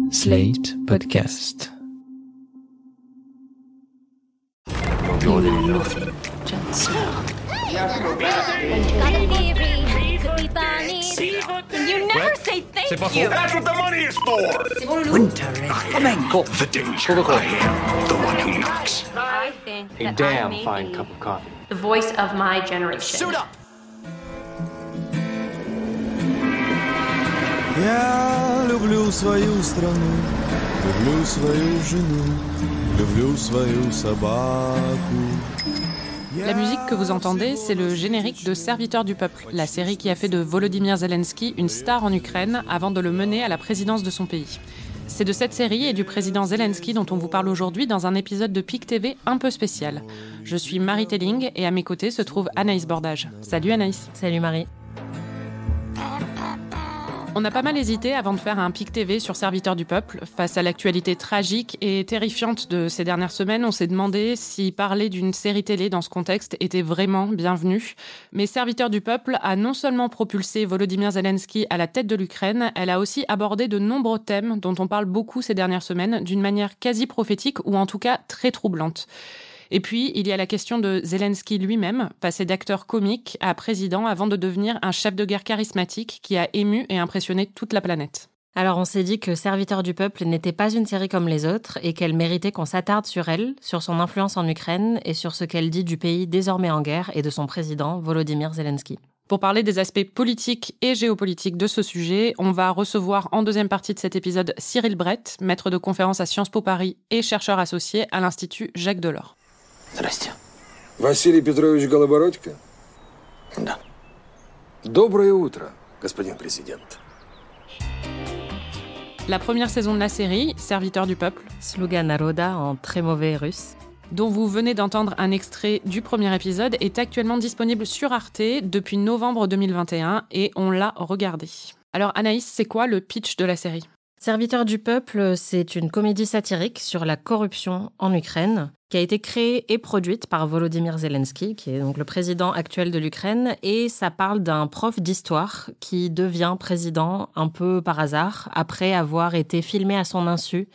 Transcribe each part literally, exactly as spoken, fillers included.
Slate Podcast. You know nothing, Jon Snow. You never say thank C'est pas you. faux. That's what the money is for. Winter is coming. The danger. I am the one who knocks. I think A that damn I may fine be cup of coffee. the voice of my generation. Suit up. Я люблю свою страну, люблю свою жену, люблю свою собаку. La musique que vous entendez, c'est le générique de Serviteur du peuple, la série qui a fait de Volodymyr Zelensky une star en Ukraine avant de le mener à la présidence de son pays. C'est de cette série et du président Zelensky dont on vous parle aujourd'hui dans un épisode de P I C T V un peu spécial. Je suis Marie Telling et à mes côtés se trouve Anaïs Bordage. Salut Anaïs. Salut Marie. On a pas mal hésité avant de faire un P I C T V sur Serviteur du peuple. Face à l'actualité tragique et terrifiante de ces dernières semaines, on s'est demandé si parler d'une série télé dans ce contexte était vraiment bienvenu. Mais Serviteur du peuple a non seulement propulsé Volodymyr Zelensky à la tête de l'Ukraine, elle a aussi abordé de nombreux thèmes dont on parle beaucoup ces dernières semaines, d'une manière quasi prophétique ou en tout cas très troublante. Et puis, il y a la question de Zelensky lui-même, passé d'acteur comique à président avant de devenir un chef de guerre charismatique qui a ému et impressionné toute la planète. Alors on s'est dit que Serviteur du peuple n'était pas une série comme les autres et qu'elle méritait qu'on s'attarde sur elle, sur son influence en Ukraine et sur ce qu'elle dit du pays désormais en guerre et de son président, Volodymyr Zelensky. Pour parler des aspects politiques et géopolitiques de ce sujet, on va recevoir en deuxième partie de cet épisode Cyril Brett, maître de conférences à Sciences Po Paris et chercheur associé à l'Institut Jacques Delors. Здрасте. Василий Петрович Голобородько? Да. Доброе утро, господин президент. La première saison de la série, Serviteur du peuple, Sluga Naroda en très mauvais russe, dont vous venez d'entendre un extrait du premier épisode, est actuellement disponible sur Arte depuis novembre deux mille vingt et un et on l'a regardé. Alors Anaïs, c'est quoi le pitch de la série ? Serviteur du peuple, c'est une comédie satirique sur la corruption en Ukraine qui a été créée et produite par Volodymyr Zelensky, qui est donc le président actuel de l'Ukraine, et ça parle d'un prof d'histoire qui devient président un peu par hasard après avoir été filmé à son insu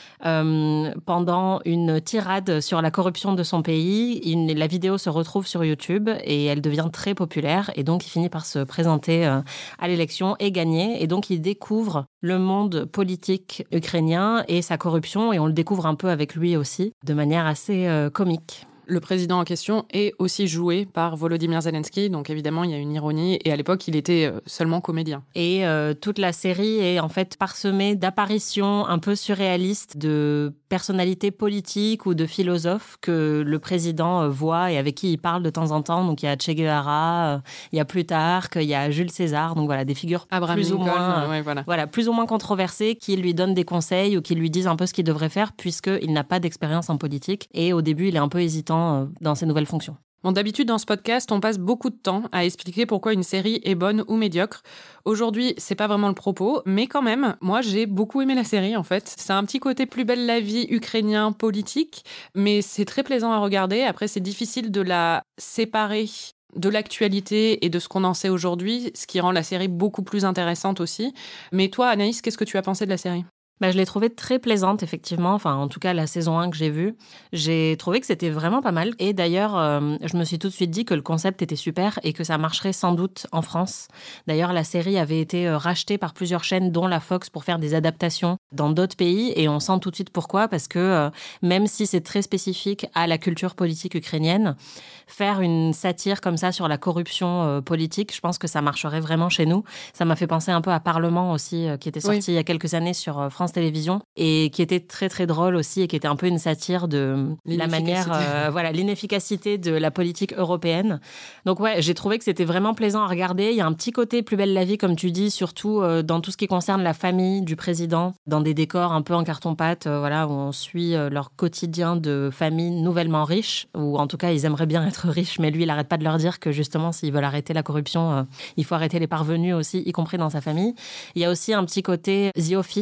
Euh, pendant une tirade sur la corruption de son pays. Une, la vidéo se retrouve sur YouTube et elle devient très populaire et donc il finit par se présenter euh, à l'élection et gagner. Et donc il découvre le monde politique ukrainien et sa corruption et on le découvre un peu avec lui aussi, de manière assez euh, comique. Le président en question est aussi joué par Volodymyr Zelensky, donc évidemment il y a une ironie, et à l'époque il était seulement comédien. Et euh, toute la série est en fait parsemée d'apparitions un peu surréalistes de personnalités politiques ou de philosophes que le président voit et avec qui il parle de temps en temps. Donc il y a Che Guevara, il y a Plutarque, il y a Jules César, donc voilà, des figures Abraham plus Lincoln, ou moins, ouais, voilà. voilà, plus ou moins controversées qui lui donnent des conseils ou qui lui disent un peu ce qu'il devrait faire puisqu'il n'a pas d'expérience en politique. Et au début, il est un peu hésitant dans ses nouvelles fonctions. Bon, d'habitude, dans ce podcast, on passe beaucoup de temps à expliquer pourquoi une série est bonne ou médiocre. Aujourd'hui, c'est pas vraiment le propos, mais quand même, moi, j'ai beaucoup aimé la série, en fait. C'est un petit côté plus belle la vie ukrainien politique, mais c'est très plaisant à regarder. Après, c'est difficile de la séparer de l'actualité et de ce qu'on en sait aujourd'hui, ce qui rend la série beaucoup plus intéressante aussi. Mais toi, Anaïs, qu'est-ce que tu as pensé de la série ? Bah, je l'ai trouvée très plaisante, effectivement. Enfin, en tout cas, la saison un que j'ai vue, j'ai trouvé que c'était vraiment pas mal. Et d'ailleurs, euh, je me suis tout de suite dit que le concept était super et que ça marcherait sans doute en France. D'ailleurs, la série avait été rachetée par plusieurs chaînes, dont la Fox, pour faire des adaptations dans d'autres pays. Et on sent tout de suite pourquoi, parce que euh, même si c'est très spécifique à la culture politique ukrainienne, faire une satire comme ça sur la corruption euh, politique, je pense que ça marcherait vraiment chez nous. Ça m'a fait penser un peu à Parlement aussi, euh, qui était sorti oui. il y a quelques années sur euh, France Télévisions et qui était très très drôle aussi et qui était un peu une satire de la manière, euh, voilà, l'inefficacité de la politique européenne. Donc ouais, j'ai trouvé que c'était vraiment plaisant à regarder. Il y a un petit côté plus belle la vie, comme tu dis, surtout euh, dans tout ce qui concerne la famille du président, dans des décors un peu en carton-pâte, euh, voilà, où on suit euh, leur quotidien de famille nouvellement riche, ou en tout cas ils aimeraient bien être riches, mais lui il arrête pas de leur dire que justement s'ils veulent arrêter la corruption, euh, il faut arrêter les parvenus aussi, y compris dans sa famille. Il y a aussi un petit côté The Office avec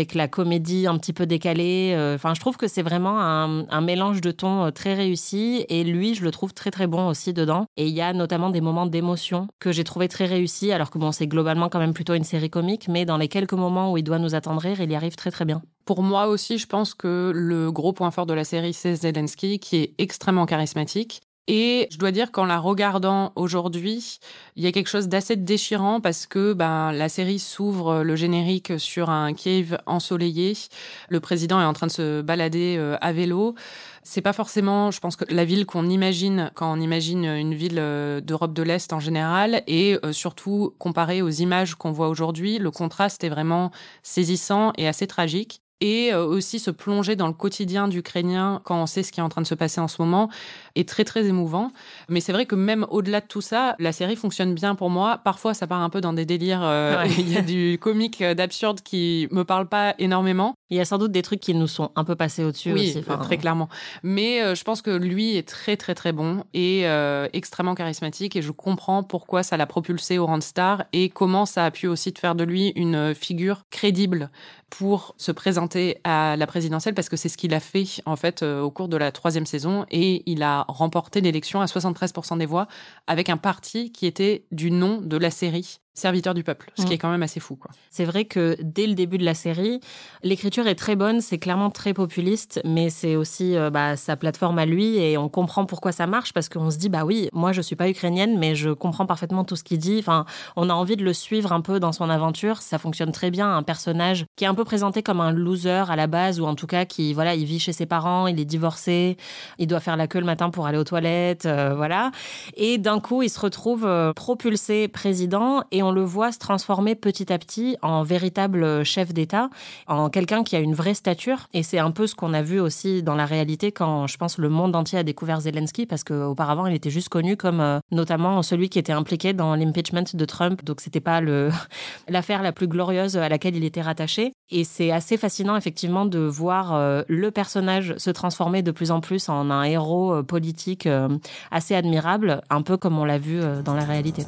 avec la comédie un petit peu décalée. Enfin, je trouve que c'est vraiment un, un mélange de tons très réussi. Et lui, je le trouve très, très bon aussi dedans. Et il y a notamment des moments d'émotion que j'ai trouvé très réussis, alors que bon, c'est globalement quand même plutôt une série comique, mais dans les quelques moments où il doit nous attendrir, il y arrive très, très bien. Pour moi aussi, je pense que le gros point fort de la série, c'est Zelensky, qui est extrêmement charismatique. Et je dois dire qu'en la regardant aujourd'hui, il y a quelque chose d'assez déchirant parce que ben, la série s'ouvre le générique sur un Kiev ensoleillé. Le président est en train de se balader euh, à vélo. C'est pas forcément, je pense, que la ville qu'on imagine quand on imagine une ville euh, d'Europe de l'Est en général. Et euh, surtout, comparé aux images qu'on voit aujourd'hui, le contraste est vraiment saisissant et assez tragique. Et aussi se plonger dans le quotidien d'Ukrainiens quand on sait ce qui est en train de se passer en ce moment est très, très émouvant. Mais c'est vrai que même au-delà de tout ça, la série fonctionne bien pour moi. Parfois, ça part un peu dans des délires. Euh, ouais. Il y a du comique, d'absurde qui me parle pas énormément. Il y a sans doute des trucs qui nous sont un peu passés au-dessus oui, aussi. Enfin, très clairement. Mais euh, je pense que lui est très, très, très bon et euh, extrêmement charismatique. Et je comprends pourquoi ça l'a propulsé au rang de star et comment ça a pu aussi faire de lui une figure crédible pour se présenter à la présidentielle, parce que c'est ce qu'il a fait en fait euh, au cours de la troisième saison, et il a remporté l'élection à soixante-treize pour cent des voix avec un parti qui était du nom de la série Serviteur du peuple, ce qui mmh. est quand même assez fou, quoi. C'est vrai que dès le début de la série, l'écriture est très bonne, c'est clairement très populiste, mais c'est aussi euh, bah, sa plateforme à lui, et on comprend pourquoi ça marche, parce qu'on se dit, bah oui, moi je suis pas ukrainienne, mais je comprends parfaitement tout ce qu'il dit. Enfin, on a envie de le suivre un peu dans son aventure, ça fonctionne très bien. Un personnage qui est un peu présenté comme un loser à la base, ou en tout cas qui, voilà, il vit chez ses parents, il est divorcé, il doit faire la queue le matin pour aller aux toilettes, euh, voilà. Et d'un coup, il se retrouve euh, propulsé président, et on le voit se transformer petit à petit en véritable chef d'État, en quelqu'un qui a une vraie stature. Et c'est un peu ce qu'on a vu aussi dans la réalité quand, je pense, le monde entier a découvert Zelensky, parce qu'auparavant, il était juste connu comme euh, notamment celui qui était impliqué dans l'impeachment de Trump. Donc, c'était pas le l'affaire la plus glorieuse à laquelle il était rattaché. Et c'est assez fascinant, effectivement, de voir euh, le personnage se transformer de plus en plus en un héros euh, politique euh, assez admirable, un peu comme on l'a vu euh, dans la réalité.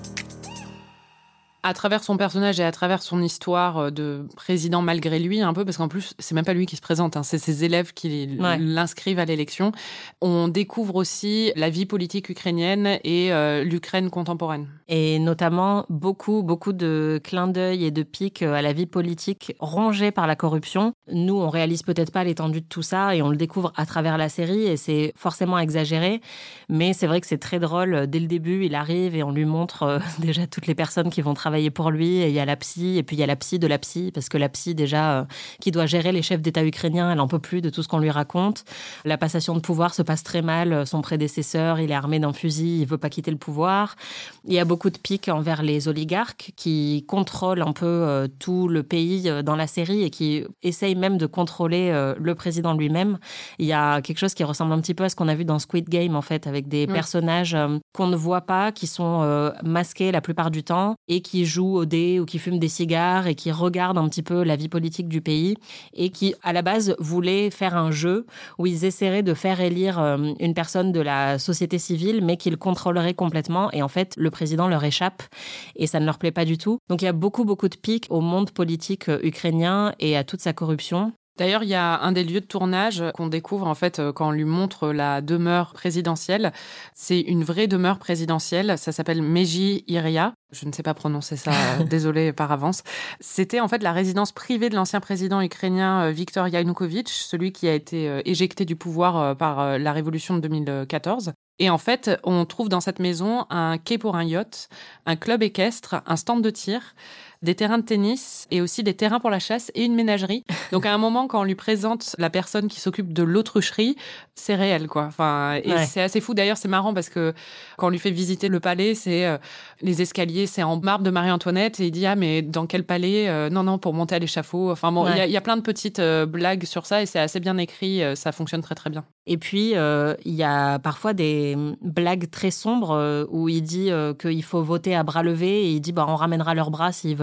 À travers son personnage et à travers son histoire de président malgré lui, un peu, parce qu'en plus, c'est même pas lui qui se présente, hein, c'est ses élèves qui ouais. l'inscrivent à l'élection. On découvre aussi la vie politique ukrainienne et euh, l'Ukraine contemporaine. Et notamment beaucoup, beaucoup de clins d'œil et de pics à la vie politique rongée par la corruption. Nous, on réalise peut-être pas l'étendue de tout ça et on le découvre à travers la série, et c'est forcément exagéré. Mais c'est vrai que c'est très drôle. Dès le début, il arrive et on lui montre euh, déjà toutes les personnes qui vont travailler pour lui, et il y a la psy, et puis il y a la psy de la psy, parce que la psy, déjà, euh, qui doit gérer les chefs d'État ukrainiens, elle en peut plus de tout ce qu'on lui raconte. La passation de pouvoir se passe très mal. Son prédécesseur, il est armé d'un fusil, il veut pas quitter le pouvoir. Il y a beaucoup de piques envers les oligarques qui contrôlent un peu euh, tout le pays euh, dans la série, et qui essayent même de contrôler euh, le président lui-même. Il y a quelque chose qui ressemble un petit peu à ce qu'on a vu dans Squid Game, en fait, avec des mmh. personnages euh, qu'on ne voit pas, qui sont euh, masqués la plupart du temps, et qui jouent au dé ou qui fument des cigares et qui regardent un petit peu la vie politique du pays, et qui, à la base, voulaient faire un jeu où ils essaieraient de faire élire euh, une personne de la société civile, mais qu'ils contrôleraient complètement. Et en fait, le président leur échappe et ça ne leur plaît pas du tout. Donc il y a beaucoup, beaucoup de pics au monde politique ukrainien et à toute sa corruption. D'ailleurs, il y a un des lieux de tournage qu'on découvre en fait quand on lui montre la demeure présidentielle. C'est une vraie demeure présidentielle. Ça s'appelle Meji Iria. Je ne sais pas prononcer ça, désolée par avance. C'était en fait la résidence privée de l'ancien président ukrainien Viktor Yanukovych, celui qui a été éjecté du pouvoir par la révolution de deux mille quatorze. Et en fait, on trouve dans cette maison un quai pour un yacht, un club équestre, un stand de tir, des terrains de tennis et aussi des terrains pour la chasse et une ménagerie. Donc à un moment, quand on lui présente la personne qui s'occupe de l'autrucherie, c'est réel, quoi. Enfin, et ouais. c'est assez fou. D'ailleurs, c'est marrant parce que quand on lui fait visiter le palais, c'est euh, les escaliers, c'est en marbre de Marie-Antoinette, et il dit ah mais dans quel palais euh, Non non, pour monter à l'échafaud. Enfin bon, il ouais. y, y a plein de petites euh, blagues sur ça et c'est assez bien écrit. Euh, ça fonctionne très très bien. Et puis il euh, y a parfois des blagues très sombres euh, où il dit euh, qu'il faut voter à bras levés, et il dit bah on ramènera leurs bras s'ils veulent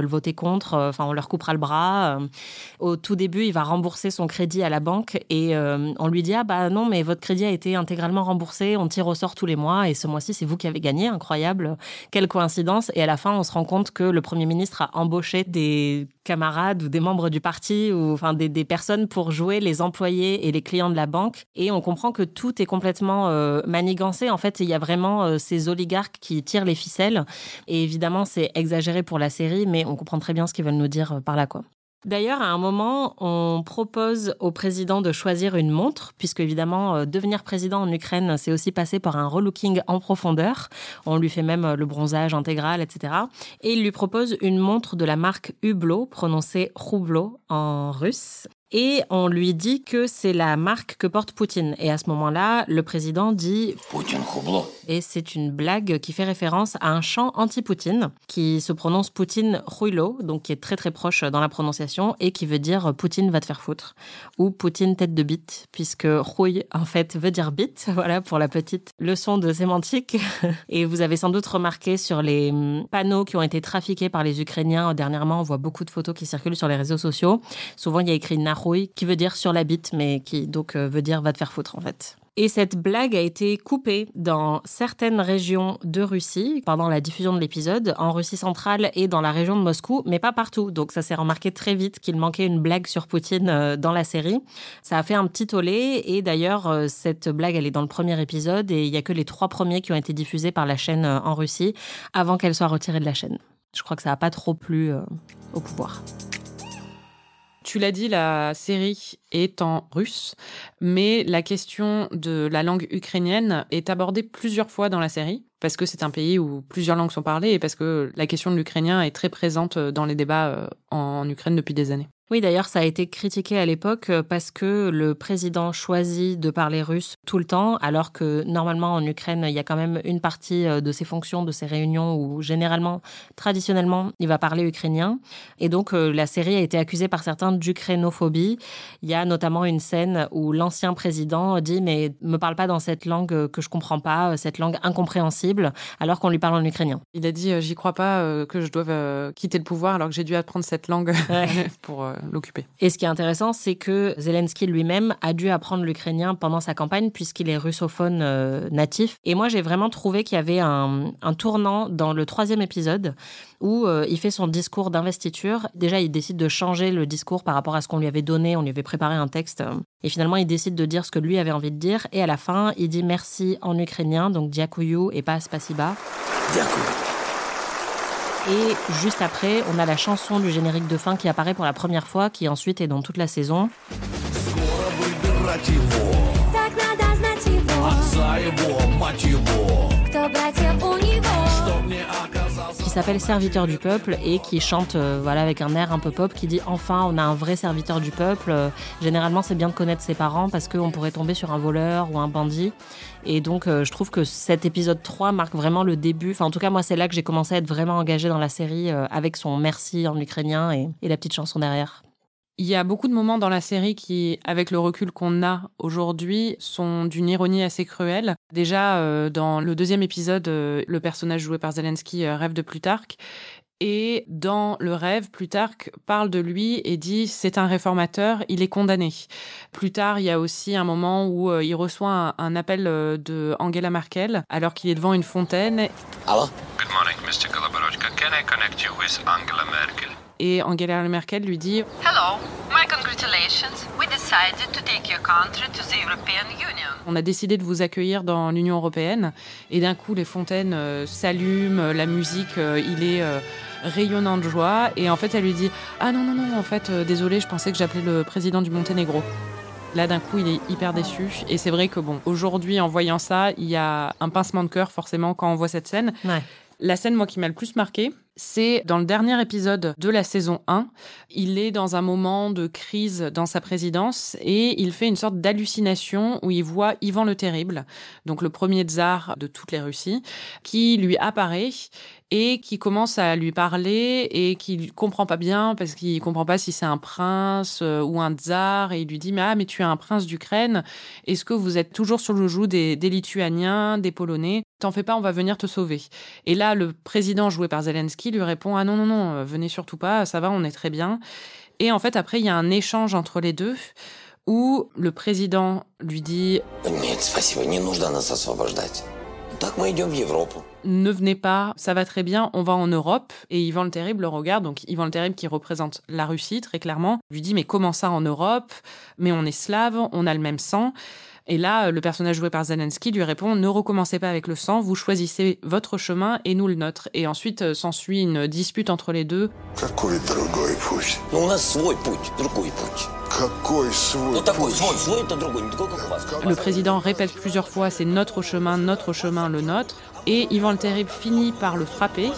voter contre, enfin, on leur coupera le bras. Au tout début, il va rembourser son crédit à la banque et euh, on lui dit « Ah bah non, mais votre crédit a été intégralement remboursé, on tire au sort tous les mois et ce mois-ci, c'est vous qui avez gagné, incroyable, quelle coïncidence !» Et à la fin, on se rend compte que le Premier ministre a embauché des camarades ou des membres du parti ou enfin des, des personnes pour jouer les employés et les clients de la banque. Et on comprend que tout est complètement euh, manigancé. En fait, il y a vraiment euh, ces oligarques qui tirent les ficelles. Et évidemment, c'est exagéré pour la série, mais on comprend très bien ce qu'ils veulent nous dire euh, par là, quoi. D'ailleurs, à un moment, on propose au président de choisir une montre, puisque évidemment, euh, devenir président en Ukraine, c'est aussi passer par un relooking en profondeur. On lui fait même le bronzage intégral, et cetera. Et il lui propose une montre de la marque Hublot, prononcée Roublot en russe. Et on lui dit que c'est la marque que porte Poutine. Et à ce moment-là, le président dit « Poutine Roublot ». Et c'est une blague qui fait référence à un chant anti-Poutine qui se prononce Poutine Rouilo, donc qui est très très proche dans la prononciation et qui veut dire « Poutine va te faire foutre » ou « Poutine tête de bite » puisque « rouille » en fait veut dire « bite ». Voilà pour la petite leçon de sémantique. Et vous avez sans doute remarqué sur les panneaux qui ont été trafiqués par les Ukrainiens dernièrement, on voit beaucoup de photos qui circulent sur les réseaux sociaux. Souvent, il y a écrit « qui veut dire sur la bite, mais qui donc euh, veut dire va te faire foutre en fait. Et cette blague a été coupée dans certaines régions de Russie pendant la diffusion de l'épisode, en Russie centrale et dans la région de Moscou, mais pas partout. Donc ça s'est remarqué très vite qu'il manquait une blague sur Poutine euh, dans la série. Ça a fait un petit tollé et d'ailleurs euh, cette blague elle est dans le premier épisode et il y a que les trois premiers qui ont été diffusés par la chaîne euh, en Russie avant qu'elle soit retirée de la chaîne. Je crois que ça n'a pas trop plu euh, au pouvoir. Tu l'as dit, la série est en russe, mais la question de la langue ukrainienne est abordée plusieurs fois dans la série, parce que c'est un pays où plusieurs langues sont parlées et parce que la question de l'ukrainien est très présente dans les débats en Ukraine depuis des années. Oui, d'ailleurs, ça a été critiqué à l'époque parce que le président choisit de parler russe tout le temps, alors que normalement en Ukraine, il y a quand même une partie de ses fonctions, de ses réunions où généralement, traditionnellement, il va parler ukrainien. Et donc, la série a été accusée par certains d'ukrainophobie. Il y a notamment une scène où l'ancien président dit « mais me parle pas dans cette langue que je comprends pas, cette langue incompréhensible », alors qu'on lui parle en ukrainien. Il a dit « j'y crois pas que je doive quitter le pouvoir alors que j'ai dû apprendre cette langue ouais. pour... l'occuper. » Et ce qui est intéressant, c'est que Zelensky lui-même a dû apprendre l'ukrainien pendant sa campagne puisqu'il est russophone euh, natif. Et moi, j'ai vraiment trouvé qu'il y avait un, un tournant dans le troisième épisode où euh, il fait son discours d'investiture. Déjà, il décide de changer le discours par rapport à ce qu'on lui avait donné. On lui avait préparé un texte. Et finalement, il décide de dire ce que lui avait envie de dire. Et à la fin, il dit merci en ukrainien, donc Diakuyu et pas spasiba. Diakuyu. Et juste après, on a la chanson du générique de fin qui apparaît pour la première fois, qui ensuite est dans toute la saison. Qui s'appelle Serviteur du peuple et qui chante euh, voilà, avec un air un peu pop qui dit « Enfin, on a un vrai serviteur du peuple ». Généralement, c'est bien de connaître ses parents parce qu'on pourrait tomber sur un voleur ou un bandit. Et donc, euh, je trouve que cet épisode trois marque vraiment le début. Enfin, en tout cas, moi, c'est là que j'ai commencé à être vraiment engagée dans la série euh, avec son merci en ukrainien et, et la petite chanson derrière. Il y a beaucoup de moments dans la série qui, avec le recul qu'on a aujourd'hui, sont d'une ironie assez cruelle. Déjà, euh, dans le deuxième épisode, euh, le personnage joué par Zelensky euh, rêve de Plutarque. Et dans le rêve, Plutarque parle de lui et dit « c'est un réformateur, il est condamné ». Plus tard, il y a aussi un moment où euh, il reçoit un, un appel euh, de Angela Merkel alors qu'il est devant une fontaine. Hello? Good morning, mister Goloborochka. Can I connect you with Angela Merkel? Et Angela Merkel lui dit « Hello, my congratulations. We decided to take your country to the European Union. » On a décidé de vous accueillir dans l'Union européenne. Et d'un coup, les fontaines euh, s'allument, la musique, euh, il est euh, rayonnant de joie. Et en fait, elle lui dit « Ah non, non, non, en fait, euh, désolé, je pensais que j'appelais le président du Monténégro. » Là, d'un coup, il est hyper déçu. Et c'est vrai que, bon, aujourd'hui, en voyant ça, il y a un pincement de cœur, forcément, quand on voit cette scène. Ouais. La scène, moi, qui m'a le plus marquée, c'est dans le dernier épisode de la saison un. Il est dans un moment de crise dans sa présidence et il fait une sorte d'hallucination où il voit Ivan le Terrible, donc le premier tsar de toutes les Russies, qui lui apparaît et qui commence à lui parler et qui ne comprend pas bien parce qu'il ne comprend pas si c'est un prince euh, ou un tsar. Et il lui dit « mais, ah, mais tu es un prince d'Ukraine. Est-ce que vous êtes toujours sur le joug des, des Lituaniens, des Polonais ? T'en fais pas, on va venir te sauver. » Et là, le président joué par Zelensky lui répond « ah non, non, non, venez surtout pas, ça va, on est très bien. » Et en fait, après, il y a un échange entre les deux où le président lui dit « ne venez pas, ça va très bien, on va en Europe. » Et Ivan le Terrible le regarde, donc Ivan le Terrible qui représente la Russie très clairement, lui dit « mais comment ça en Europe ? Mais on est slave, on a le même sang. » Et là, le personnage joué par Zelensky lui répond « ne recommencez pas avec le sang, vous choisissez votre chemin et nous le nôtre. » Et ensuite euh, s'ensuit une dispute entre les deux. Le président répète plusieurs fois « c'est notre chemin, notre chemin, le nôtre ». Et Ivan le Terrible finit par le frapper.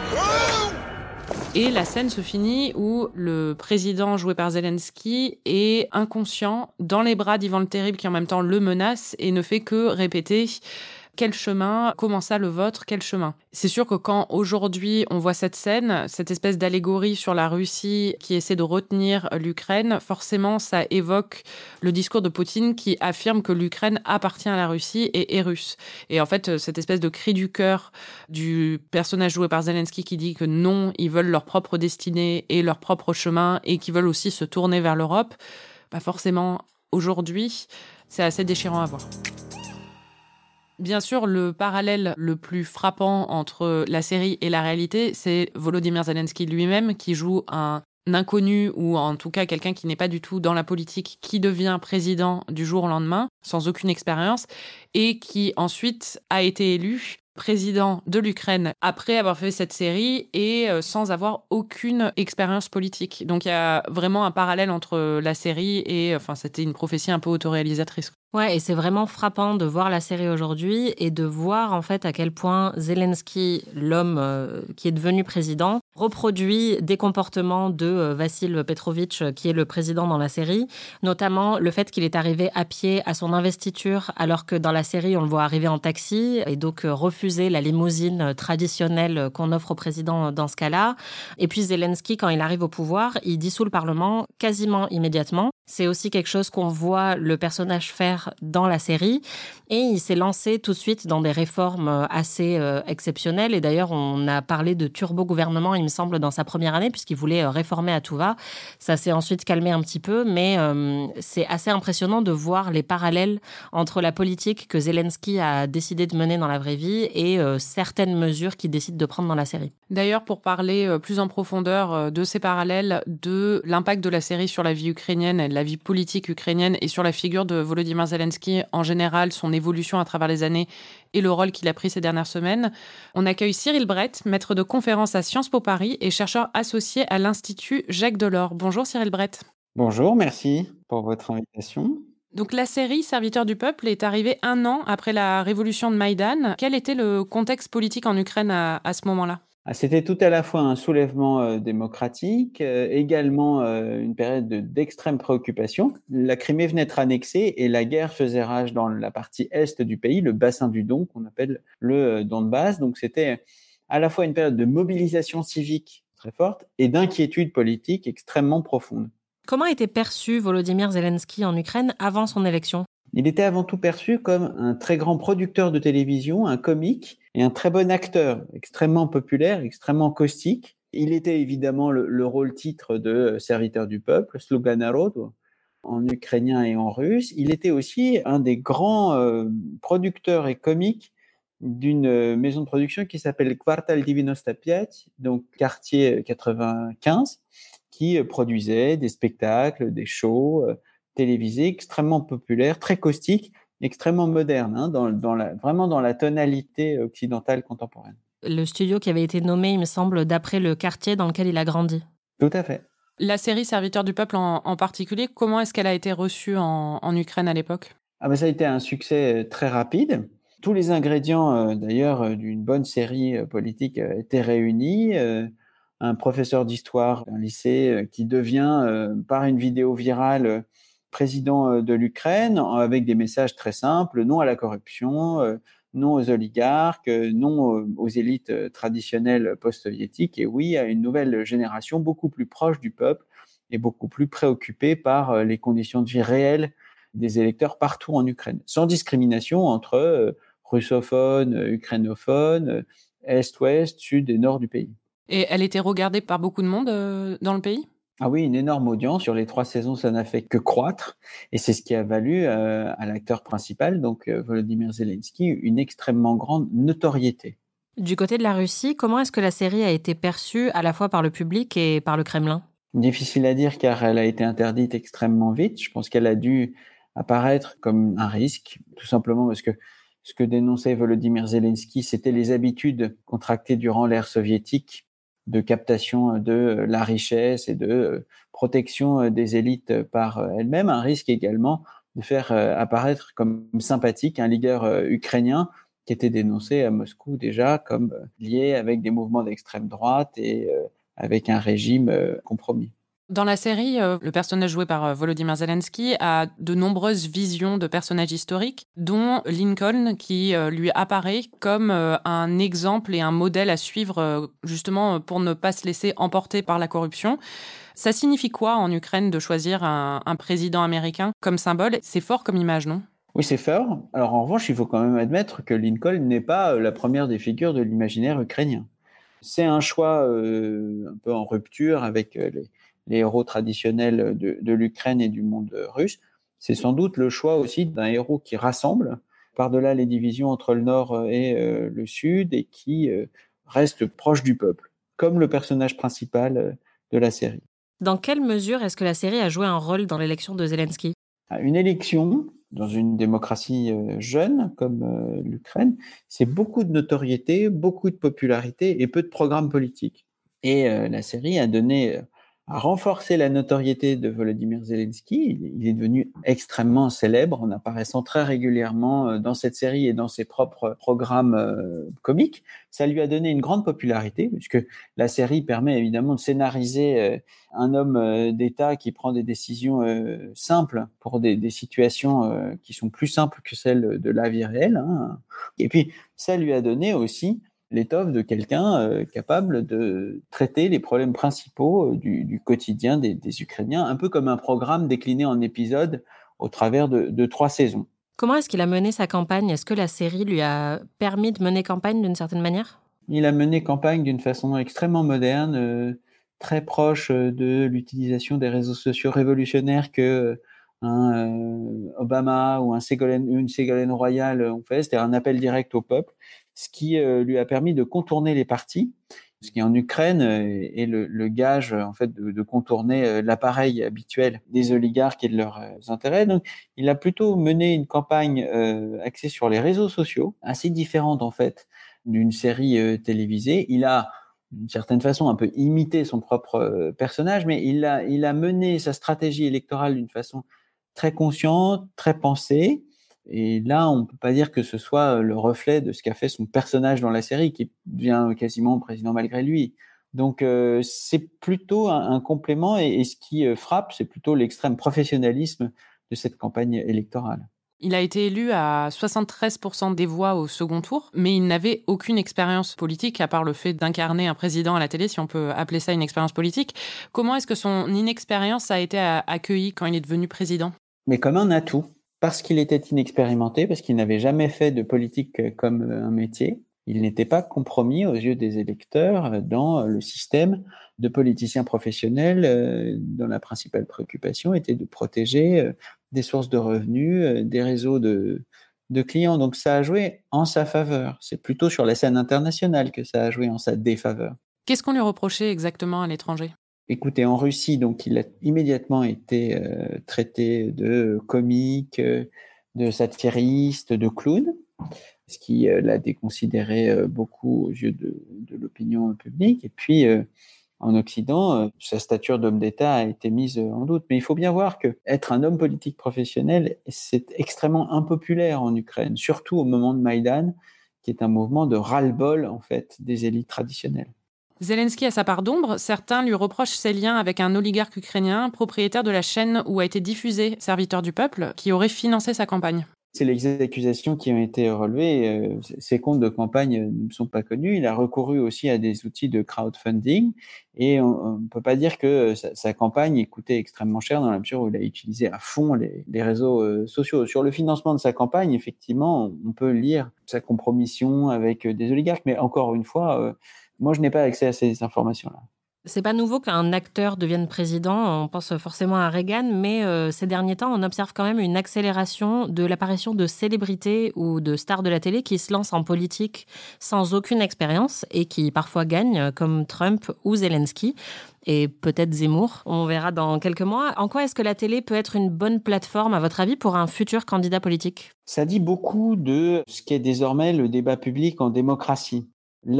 Et la scène se finit où le président joué par Zelensky est inconscient dans les bras d'Ivan le Terrible qui en même temps le menace et ne fait que répéter « quel chemin ? Comment ça le vôtre ? Quel chemin ?» C'est sûr que quand aujourd'hui on voit cette scène, cette espèce d'allégorie sur la Russie qui essaie de retenir l'Ukraine, forcément ça évoque le discours de Poutine qui affirme que l'Ukraine appartient à la Russie et est russe. Et en fait, cette espèce de cri du cœur du personnage joué par Zelensky qui dit que non, ils veulent leur propre destinée et leur propre chemin et qu'ils veulent aussi se tourner vers l'Europe, bah forcément aujourd'hui, c'est assez déchirant à voir. Bien sûr, le parallèle le plus frappant entre la série et la réalité, c'est Volodymyr Zelensky lui-même qui joue un inconnu ou en tout cas quelqu'un qui n'est pas du tout dans la politique, qui devient président du jour au lendemain, sans aucune expérience, et qui ensuite a été élu président de l'Ukraine après avoir fait cette série et euh, sans avoir aucune expérience politique. Donc il y a vraiment un parallèle entre la série et, enfin, c'était une prophétie un peu autoréalisatrice. Ouais, et c'est vraiment frappant de voir la série aujourd'hui et de voir en fait à quel point Zelensky, l'homme euh, qui est devenu président, reproduit des comportements de euh, Vassil Petrovitch, qui est le président dans la série, notamment le fait qu'il est arrivé à pied à son investiture, alors que dans la série, on le voit arriver en taxi et donc euh, refuser la limousine traditionnelle qu'on offre au président dans ce cas-là. Et puis Zelensky, quand il arrive au pouvoir, il dissout le Parlement quasiment immédiatement. C'est aussi quelque chose qu'on voit le personnage faire dans la série. Et il s'est lancé tout de suite dans des réformes assez euh, exceptionnelles. Et d'ailleurs, on a parlé de turbo-gouvernement, il me semble, dans sa première année, puisqu'il voulait euh, réformer à tout va. Ça s'est ensuite calmé un petit peu, mais euh, c'est assez impressionnant de voir les parallèles entre la politique que Zelensky a décidé de mener dans la vraie vie et euh, certaines mesures qu'il décide de prendre dans la série. D'ailleurs, pour parler euh, plus en profondeur euh, de ces parallèles, de l'impact de la série sur la vie ukrainienne et la vie politique ukrainienne et sur la figure de Volodymyr Zelensky en général, son évolution à travers les années et le rôle qu'il a pris ces dernières semaines, on accueille Cyril Brett, maître de conférences à Sciences Po Paris et chercheur associé à l'Institut Jacques Delors. Bonjour Cyril Brett. Bonjour, merci pour votre invitation. Donc la série Serviteurs du peuple est arrivée un an après la révolution de Maïdan. Quel était le contexte politique en Ukraine à, à ce moment-là ? C'était tout à la fois un soulèvement euh, démocratique, euh, également euh, une période de, d'extrême préoccupation. La Crimée venait d'être annexée et la guerre faisait rage dans la partie est du pays, le bassin du Don, qu'on appelle le euh, Donbass. Donc c'était à la fois une période de mobilisation civique très forte et d'inquiétude politique extrêmement profonde. Comment était perçu Volodymyr Zelensky en Ukraine avant son élection ? Il était avant tout perçu comme un très grand producteur de télévision, un comique et un très bon acteur, extrêmement populaire, extrêmement caustique. Il était évidemment le, le rôle titre de serviteur du peuple, Sluga Narodu, en ukrainien et en russe. Il était aussi un des grands euh, producteurs et comiques d'une maison de production qui s'appelle Kvartal quatre-vingt-quinze, donc quartier quatre-vingt-quinze, qui produisait des spectacles, des shows euh, télévisés extrêmement populaires, très caustiques, extrêmement modernes, hein, dans, dans la, vraiment dans la tonalité occidentale contemporaine. Le studio qui avait été nommé, il me semble, d'après le quartier dans lequel il a grandi. Tout à fait. La série Serviteurs du peuple en, en particulier, comment est-ce qu'elle a été reçue en, en Ukraine à l'époque ? Ah ben, ça a été un succès très rapide. Tous les ingrédients, euh, d'ailleurs, d'une bonne série euh, politique euh, étaient réunis. Euh, un professeur d'histoire d'un lycée euh, qui devient, euh, par une vidéo virale, euh, président euh, de l'Ukraine, avec des messages très simples, non à la corruption, euh, non aux oligarques, non aux élites traditionnelles post-soviétiques, et oui à une nouvelle génération beaucoup plus proche du peuple et beaucoup plus préoccupée par les conditions de vie réelles des électeurs partout en Ukraine, sans discrimination entre russophones, ukrainophones, est-ouest, sud et nord du pays. Et elle était regardée par beaucoup de monde euh, dans le pays ? Ah oui, une énorme audience. Sur les trois saisons, ça n'a fait que croître. Et c'est ce qui a valu euh, à l'acteur principal, donc euh, Volodymyr Zelensky, une extrêmement grande notoriété. Du côté de la Russie, comment est-ce que la série a été perçue à la fois par le public et par le Kremlin ? Difficile à dire car elle a été interdite extrêmement vite. Je pense qu'elle a dû apparaître comme un risque, tout simplement parce que ce que dénonçait Volodymyr Zelensky, c'était les habitudes contractées durant l'ère soviétique de captation de la richesse et de protection des élites par elles-mêmes, un risque également de faire apparaître comme sympathique un leader ukrainien qui était dénoncé à Moscou déjà comme lié avec des mouvements d'extrême droite et avec un régime compromis. Dans la série, euh, le personnage joué par euh, Volodymyr Zelensky a de nombreuses visions de personnages historiques, dont Lincoln, qui euh, lui apparaît comme euh, un exemple et un modèle à suivre, euh, justement pour ne pas se laisser emporter par la corruption. Ça signifie quoi en Ukraine de choisir un, un président américain comme symbole ? C'est fort comme image, non ? Oui, c'est fort. Alors en revanche, il faut quand même admettre que Lincoln n'est pas la première des figures de l'imaginaire ukrainien. C'est un choix euh, un peu en rupture avec euh, les les héros traditionnels de, de l'Ukraine et du monde russe. C'est sans doute le choix aussi d'un héros qui rassemble par-delà les divisions entre le Nord et euh, le Sud et qui euh, reste proche du peuple, comme le personnage principal de la série. Dans quelle mesure est-ce que la série a joué un rôle dans l'élection de Zelensky ? Une élection, dans une démocratie euh, jeune comme euh, l'Ukraine, c'est beaucoup de notoriété, beaucoup de popularité et peu de programmes politiques. Et euh, la série a donné... a renforcé la notoriété de Volodymyr Zelensky. Il est devenu extrêmement célèbre en apparaissant très régulièrement dans cette série et dans ses propres programmes euh, comiques. Ça lui a donné une grande popularité puisque la série permet évidemment de scénariser euh, un homme euh, d'État qui prend des décisions euh, simples pour des, des situations euh, qui sont plus simples que celles de la vie réelle. Hein. Et puis, ça lui a donné aussi l'étoffe de quelqu'un euh, capable de traiter les problèmes principaux euh, du, du quotidien des, des Ukrainiens, un peu comme un programme décliné en épisodes au travers de, de trois saisons. Comment est-ce qu'il a mené sa campagne ? Est-ce que la série lui a permis de mener campagne d'une certaine manière ? Il a mené campagne d'une façon extrêmement moderne, euh, très proche de l'utilisation des réseaux sociaux révolutionnaires que un euh, Obama ou un Ségolène, une Ségolène Royal ont fait, c'est-à-dire un appel direct au peuple, ce qui euh, lui a permis de contourner les partis, ce qui en Ukraine euh, est le, le gage en fait de, de contourner euh, l'appareil habituel des oligarques et de leurs euh, intérêts. Donc, il a plutôt mené une campagne euh, axée sur les réseaux sociaux, assez différente en fait d'une série euh, télévisée. Il a d'une certaine façon un peu imité son propre euh, personnage, mais il a, il a mené sa stratégie électorale d'une façon très consciente, très pensée. Et là, on ne peut pas dire que ce soit le reflet de ce qu'a fait son personnage dans la série, qui devient quasiment président malgré lui. Donc, euh, c'est plutôt un, un complément, et, et ce qui euh, frappe, c'est plutôt l'extrême professionnalisme de cette campagne électorale. Il a été élu à soixante-treize pour cent des voix au second tour, mais il n'avait aucune expérience politique, à part le fait d'incarner un président à la télé, si on peut appeler ça une expérience politique. Comment est-ce que son inexpérience a été accueillie quand il est devenu président ? Mais comme un atout, parce qu'il était inexpérimenté, parce qu'il n'avait jamais fait de politique comme un métier. Il n'était pas compromis aux yeux des électeurs dans le système de politiciens professionnels dont la principale préoccupation était de protéger des sources de revenus, des réseaux de, de clients. Donc ça a joué en sa faveur. C'est plutôt sur la scène internationale que ça a joué en sa défaveur. Qu'est-ce qu'on lui reprochait exactement à l'étranger ? Écoutez, en Russie, donc, il a immédiatement été euh, traité de comique, de satiriste, de clown, ce qui euh, l'a déconsidéré euh, beaucoup aux yeux de, de l'opinion publique. Et puis, euh, en Occident, euh, sa stature d'homme d'État a été mise en doute. Mais il faut bien voir qu'être un homme politique professionnel, c'est extrêmement impopulaire en Ukraine, surtout au moment de Maïdan, qui est un mouvement de ras-le-bol, en fait, des élites traditionnelles. Zelensky a sa part d'ombre. Certains lui reprochent ses liens avec un oligarque ukrainien, propriétaire de la chaîne où a été diffusé Serviteur du peuple, qui aurait financé sa campagne. C'est les accusations qui ont été relevées. Ses comptes de campagne ne sont pas connus. Il a recouru aussi à des outils de crowdfunding et on ne peut pas dire que sa, sa campagne coûtait extrêmement cher dans la mesure où il a utilisé à fond les, les réseaux sociaux. Sur le financement de sa campagne, effectivement, on peut lire sa compromission avec des oligarques, mais encore une fois, moi je n'ai pas accès à ces informations-là. C'est pas nouveau qu'un acteur devienne président, on pense forcément à Reagan, mais euh, ces derniers temps, on observe quand même une accélération de l'apparition de célébrités ou de stars de la télé qui se lancent en politique sans aucune expérience et qui parfois gagnent, comme Trump ou Zelensky, et peut-être Zemmour. On verra dans quelques mois. En quoi est-ce que la télé peut être une bonne plateforme, à votre avis, pour un futur candidat politique ? Ça dit beaucoup de ce qu'est désormais le débat public en démocratie.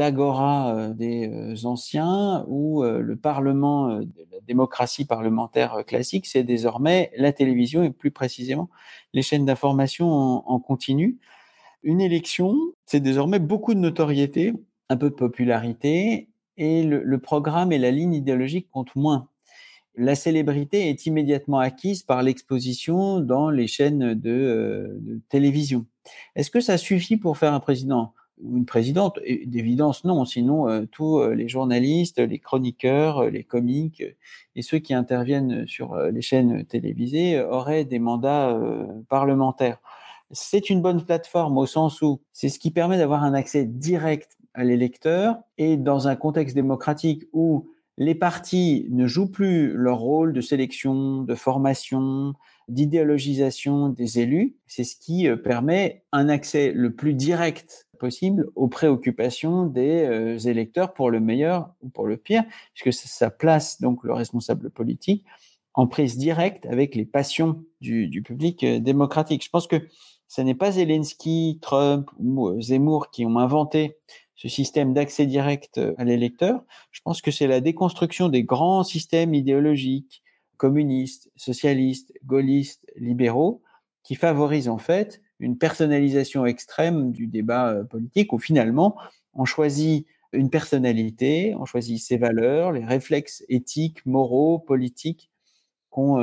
L'agora des anciens ou le parlement de la démocratie parlementaire classique, c'est désormais la télévision et plus précisément les chaînes d'information en, en continu. Une élection, c'est désormais beaucoup de notoriété, un peu de popularité et le, le programme et la ligne idéologique comptent moins. La célébrité est immédiatement acquise par l'exposition dans les chaînes de, euh, de télévision. Est-ce que ça suffit pour faire un président ? Ou une présidente, et d'évidence non, sinon euh, tous euh, les journalistes, les chroniqueurs, euh, les comiques euh, et ceux qui interviennent sur euh, les chaînes télévisées euh, auraient des mandats euh, parlementaires. C'est une bonne plateforme au sens où c'est ce qui permet d'avoir un accès direct à l'électeur et dans un contexte démocratique où les partis ne jouent plus leur rôle de sélection, de formation, d'idéologisation des élus. C'est ce qui permet un accès le plus direct possible aux préoccupations des euh, électeurs pour le meilleur ou pour le pire, puisque ça, ça place donc le responsable politique en prise directe avec les passions du, du public euh, démocratique. Je pense que ce n'est pas Zelensky, Trump ou euh, Zemmour qui ont inventé ce système d'accès direct à l'électeur. Je pense que c'est la déconstruction des grands systèmes idéologiques, communistes, socialistes, gaullistes, libéraux, qui favorisent en fait une personnalisation extrême du débat politique où finalement on choisit une personnalité, on choisit ses valeurs, les réflexes éthiques, moraux, politiques qu'on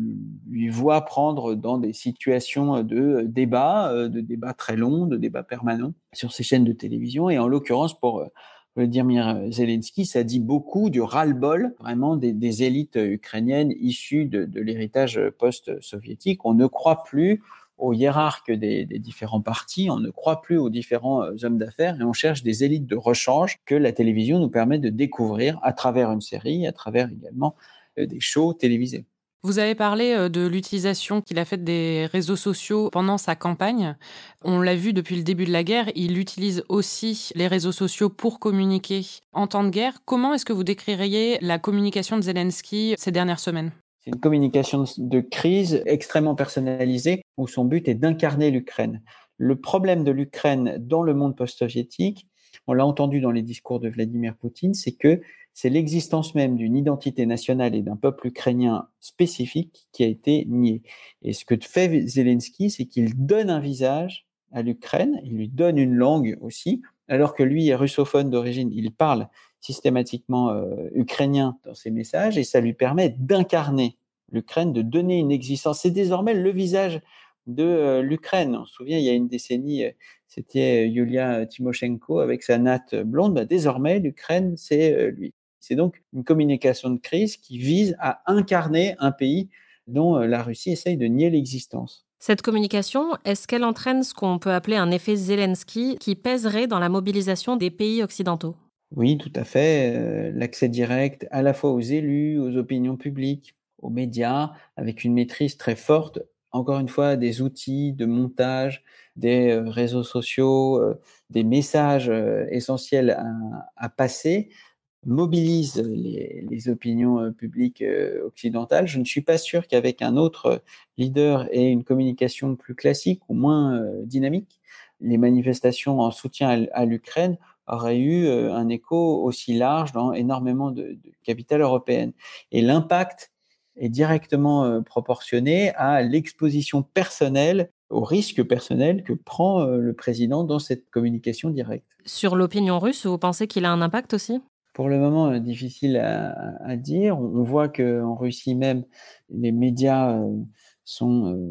lui voit prendre dans des situations de débat, de débats très longs, de débats permanents sur ces chaînes de télévision. Et en l'occurrence, pour Vladimir Zelensky, ça dit beaucoup du ras-le-bol vraiment des, des élites ukrainiennes issues de, de l'héritage post-soviétique. On ne croit plus aux hiérarques des, des différents partis, on ne croit plus aux différents hommes d'affaires et on cherche des élites de rechange que la télévision nous permet de découvrir à travers une série, à travers également des shows télévisés. Vous avez parlé de l'utilisation qu'il a faite des réseaux sociaux pendant sa campagne. On l'a vu depuis le début de la guerre, il utilise aussi les réseaux sociaux pour communiquer en temps de guerre. Comment est-ce que vous décririez la communication de Zelensky ces dernières semaines ? C'est une communication de crise extrêmement personnalisée où son but est d'incarner l'Ukraine. Le problème de l'Ukraine dans le monde post-soviétique, on l'a entendu dans les discours de Vladimir Poutine, c'est que c'est l'existence même d'une identité nationale et d'un peuple ukrainien spécifique qui a été niée. Et ce que fait Zelensky, c'est qu'il donne un visage à l'Ukraine, il lui donne une langue aussi, alors que lui est russophone d'origine, il parle systématiquement euh, ukrainien dans ses messages et ça lui permet d'incarner l'Ukraine, de donner une existence. C'est désormais le visage de euh, l'Ukraine. On se souvient, il y a une décennie, euh, c'était Yulia Tymoshenko avec sa natte blonde. Bah, désormais, l'Ukraine, c'est euh, lui. C'est donc une communication de crise qui vise à incarner un pays dont euh, la Russie essaye de nier l'existence. Cette communication, est-ce qu'elle entraîne ce qu'on peut appeler un effet Zelensky qui pèserait dans la mobilisation des pays occidentaux ? Oui, tout à fait. Euh, l'accès direct à la fois aux élus, aux opinions publiques, aux médias, avec une maîtrise très forte, encore une fois, des outils de montage, des euh, réseaux sociaux, euh, des messages euh, essentiels à, à passer, mobilise les, les opinions euh, publiques euh, occidentales. Je ne suis pas sûr qu'avec un autre leader et une communication plus classique ou moins euh, dynamique, les manifestations en soutien à, à l'Ukraine aurait eu un écho aussi large dans énormément de, de capitales européennes. Et l'impact est directement proportionné à l'exposition personnelle, au risque personnel que prend le président dans cette communication directe. Sur l'opinion russe, vous pensez qu'il a un impact aussi ? Pour le moment, difficile à, à dire. On voit qu'en Russie même, les médias sont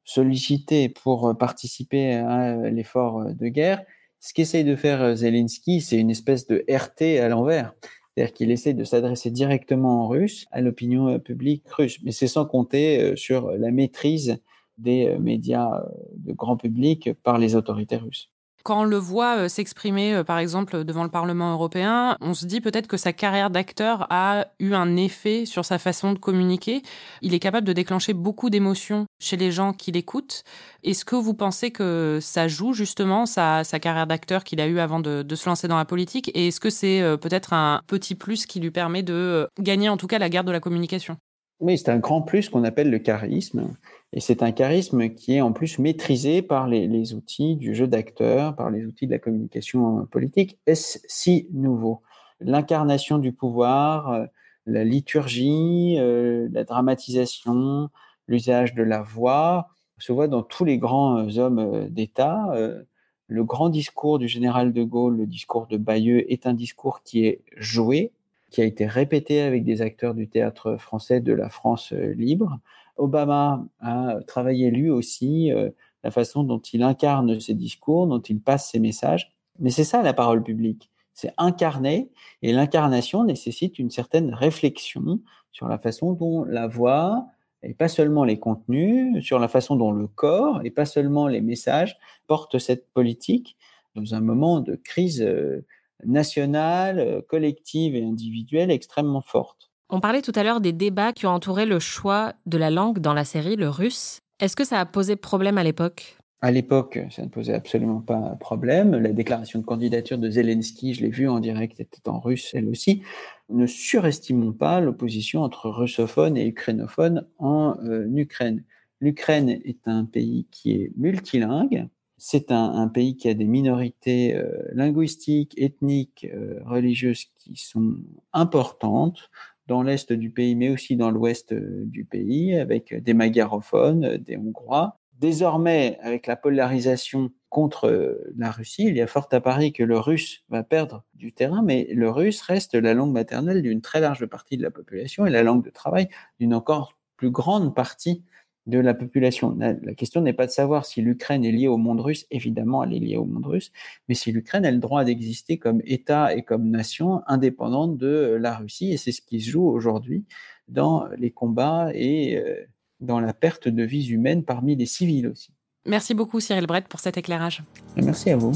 sollicités pour participer à l'effort de guerre. Ce qu'essaye de faire Zelensky, c'est une espèce de R T à l'envers. C'est-à-dire qu'il essaie de s'adresser directement en russe à l'opinion publique russe. Mais c'est sans compter sur la maîtrise des médias de grand public par les autorités russes. Quand on le voit s'exprimer, par exemple, devant le Parlement européen, on se dit peut-être que sa carrière d'acteur a eu un effet sur sa façon de communiquer. Il est capable de déclencher beaucoup d'émotions chez les gens qui l'écoutent. Est-ce que vous pensez que ça joue justement sa, sa carrière d'acteur qu'il a eue avant de, de se lancer dans la politique? Et est-ce que c'est peut-être un petit plus qui lui permet de gagner en tout cas la guerre de la communication? Oui, c'est un grand plus qu'on appelle le charisme. Et c'est un charisme qui est en plus maîtrisé par les, les outils du jeu d'acteur, par les outils de la communication politique. Est-ce si nouveau? L'incarnation du pouvoir, la liturgie, euh, la dramatisation, l'usage de la voix, se voit dans tous les grands hommes d'État. Euh, le grand discours du général de Gaulle, le discours de Bayeux, est un discours qui est joué, qui a été répété avec des acteurs du théâtre français de la France libre. Obama a travaillé lui aussi euh, la façon dont il incarne ses discours, dont il passe ses messages. Mais c'est ça la parole publique, c'est incarner, et l'incarnation nécessite une certaine réflexion sur la façon dont la voix, et pas seulement les contenus, sur la façon dont le corps, et pas seulement les messages, portent cette politique dans un moment de crise euh, nationale, collective et individuelle extrêmement forte. On parlait tout à l'heure des débats qui ont entouré le choix de la langue dans la série, le russe. Est-ce que ça a posé problème à l'époque ? À l'époque, ça ne posait absolument pas problème. La déclaration de candidature de Zelensky, je l'ai vue en direct, était en russe elle aussi. Ne surestimons pas l'opposition entre russophones et ukrainophones en euh, Ukraine. L'Ukraine est un pays qui est multilingue. C'est un, un pays qui a des minorités euh, linguistiques, ethniques, euh, religieuses qui sont importantes dans l'est du pays, mais aussi dans l'ouest euh, du pays, avec des magyarophones, des Hongrois. Désormais, avec la polarisation contre euh, la Russie, il y a fort à parier que le russe va perdre du terrain, mais le russe reste la langue maternelle d'une très large partie de la population et la langue de travail d'une encore plus grande partie de la population. La, la question n'est pas de savoir si l'Ukraine est liée au monde russe, évidemment elle est liée au monde russe, mais si l'Ukraine a le droit d'exister comme État et comme nation indépendante de la Russie, et c'est ce qui se joue aujourd'hui dans les combats et euh, dans la perte de vies humaines parmi les civils aussi. Merci beaucoup Cyril Brett pour cet éclairage. Merci à vous.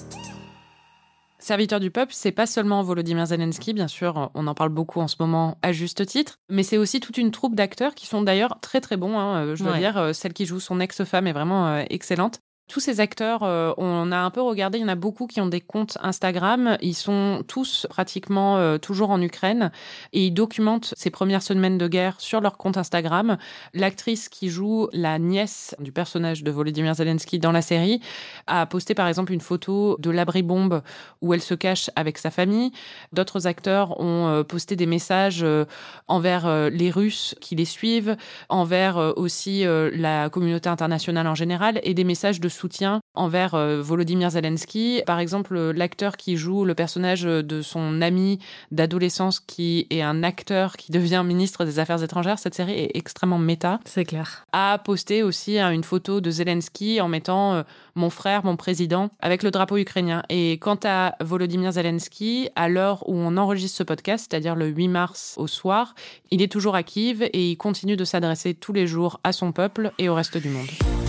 Serviteur du peuple, c'est pas seulement Volodymyr Zelensky, bien sûr, on en parle beaucoup en ce moment à juste titre, mais c'est aussi toute une troupe d'acteurs qui sont d'ailleurs très très bons, hein, je dois ouais. dire, celle qui joue son ex-femme est vraiment euh, excellente. Tous ces acteurs, euh, on a un peu regardé, il y en a beaucoup qui ont des comptes Instagram, ils sont tous pratiquement euh, toujours en Ukraine et ils documentent ces premières semaines de guerre sur leur compte Instagram. L'actrice qui joue la nièce du personnage de Volodymyr Zelensky dans la série a posté par exemple une photo de l'abri-bombe où elle se cache avec sa famille. D'autres acteurs ont euh, posté des messages euh, envers euh, les Russes qui les suivent, envers euh, aussi euh, la communauté internationale en général et des messages de soutien envers euh, Volodymyr Zelensky. Par exemple, l'acteur qui joue le personnage de son ami d'adolescence qui est un acteur qui devient ministre des Affaires étrangères, cette série est extrêmement méta. C'est clair. A posté aussi hein, une photo de Zelensky en mettant euh, « mon frère, mon président » avec le drapeau ukrainien. Et quant à Volodymyr Zelensky, à l'heure où on enregistre ce podcast, c'est-à-dire le huit mars au soir, il est toujours à Kiev et il continue de s'adresser tous les jours à son peuple et au reste du monde.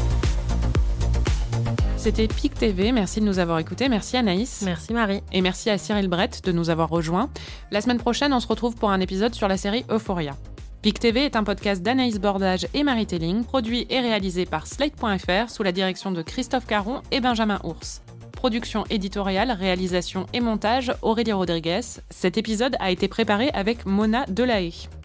C'était P I C T V, merci de nous avoir écoutés, merci Anaïs. Merci Marie. Et merci à Cyril Brett de nous avoir rejoints. La semaine prochaine, on se retrouve pour un épisode sur la série Euphoria. P I C T V est un podcast d'Anaïs Bordage et Marie Telling, produit et réalisé par Slate point F R sous la direction de Christophe Caron et Benjamin Ours. Production éditoriale, réalisation et montage, Aurélie Rodriguez. Cet épisode a été préparé avec Mona Delahaye.